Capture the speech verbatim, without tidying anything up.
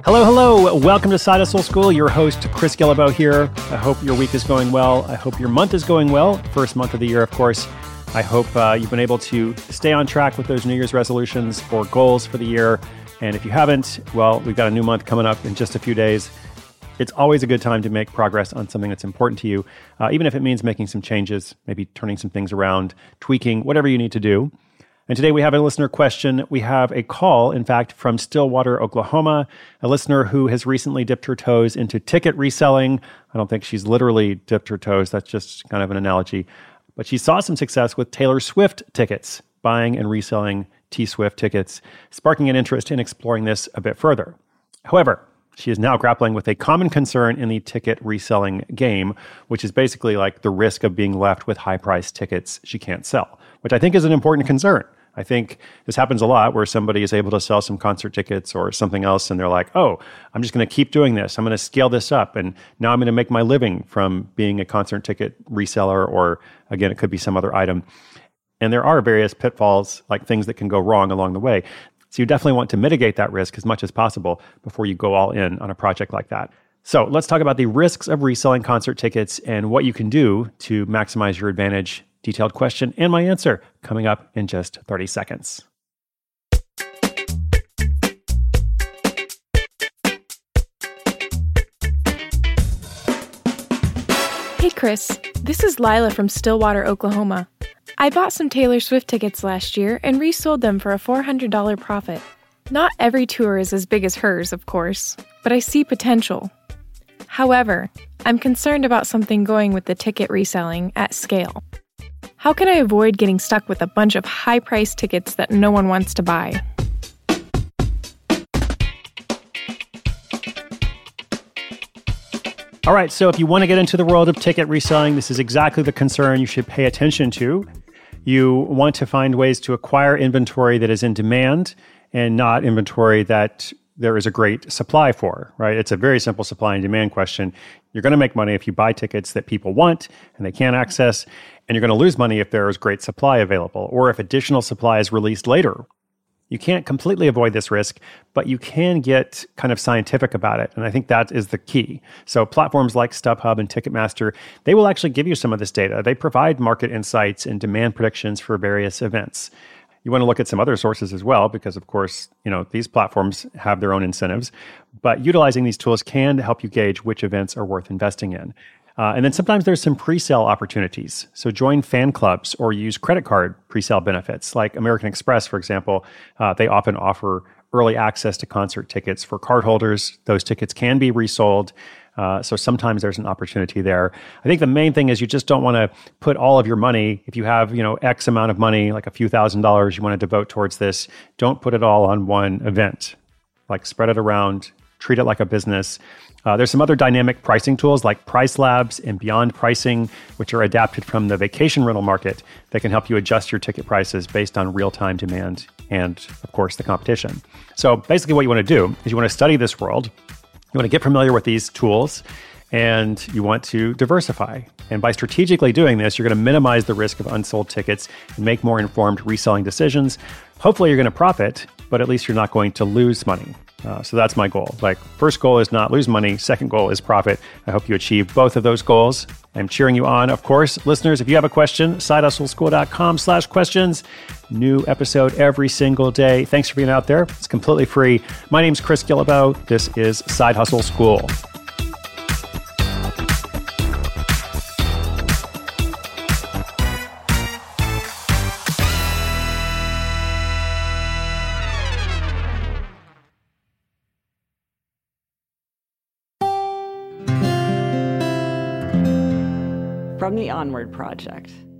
Hello, hello. Welcome to Side Hustle School. Your host, Chris Guillebeau here. I hope your week is going well. I hope your month is going well. First month of the year, of course. I hope uh, you've been able to stay on track with those New Year's resolutions or goals for the year. And if you haven't, well, we've got a new month coming up in just a few days. It's always a good time to make progress on something that's important to you, uh, even if it means making some changes, maybe turning some things around, tweaking, whatever you need to do. And today we have a listener question. We have a call, in fact, from Stillwater, Oklahoma, a listener who has recently dipped her toes into ticket reselling. I don't think she's literally dipped her toes. That's just kind of an analogy. But she saw some success with Taylor Swift tickets, buying and reselling T-Swift tickets, sparking an interest in exploring this a bit further. However, she is now grappling with a common concern in the ticket reselling game, which is basically like the risk of being left with high-priced tickets she can't sell, which I think is an important concern. I think this happens a lot where somebody is able to sell some concert tickets or something else, and they're like, oh, I'm just going to keep doing this. I'm going to scale this up, and now I'm going to make my living from being a concert ticket reseller, or again, it could be some other item. And there are various pitfalls, like things that can go wrong along the way. So you definitely want to mitigate that risk as much as possible before you go all in on a project like that. So let's talk about the risks of reselling concert tickets and what you can do to maximize your advantage. Detailed question and my answer coming up in just thirty seconds. Hey Chris, this is Lila from Stillwater, Oklahoma. I bought some Taylor Swift tickets last year and resold them for a four hundred dollars profit. Not every tour is as big as hers, of course, but I see potential. However, I'm concerned about something going with the ticket reselling at scale. How can I avoid getting stuck with a bunch of high-priced tickets that no one wants to buy? All right, so if you want to get into the world of ticket reselling, this is exactly the concern you should pay attention to. You want to find ways to acquire inventory that is in demand and not inventory that there is a great supply for, right? It's a very simple supply and demand question. You're going to make money if you buy tickets that people want and they can't access, and you're going to lose money if there is great supply available or if additional supply is released later. You can't completely avoid this risk, but you can get kind of scientific about it, and I think that is the key. So platforms like StubHub and Ticketmaster, they will actually give you some of this data. They provide market insights and demand predictions for various events. You want to look at some other sources as well, because of course, you know, these platforms have their own incentives, but utilizing these tools can help you gauge which events are worth investing in. Uh, and then sometimes there's some pre-sale opportunities. So join fan clubs or use credit card pre-sale benefits. Like American Express, for example, uh, they often offer early access to concert tickets for cardholders. Those tickets can be resold. Uh, so sometimes there's an opportunity there. I think the main thing is you just don't want to put all of your money. If you have, you know, X amount of money, like a few thousand dollars you want to devote towards this, don't put it all on one event. Like spread it around, treat it like a business. Uh, there's some other dynamic pricing tools like Price Labs and Beyond Pricing, which are adapted from the vacation rental market that can help you adjust your ticket prices based on real-time demand and, of course, the competition. So basically what you want to do is you want to study this world. You want to get familiar with these tools, and you want to diversify. And by strategically doing this, you're going to minimize the risk of unsold tickets and make more informed reselling decisions. Hopefully you're going to profit, but at least you're not going to lose money. Uh, so that's my goal. Like, first goal is not lose money. Second goal is profit. I hope you achieve both of those goals. I'm cheering you on. Of course, listeners, if you have a question, sidehustleschool.com slash questions. New episode every single day. Thanks for being out there. It's completely free. My name's Chris Guillebeau. This is Side Hustle School. From the Onward Project.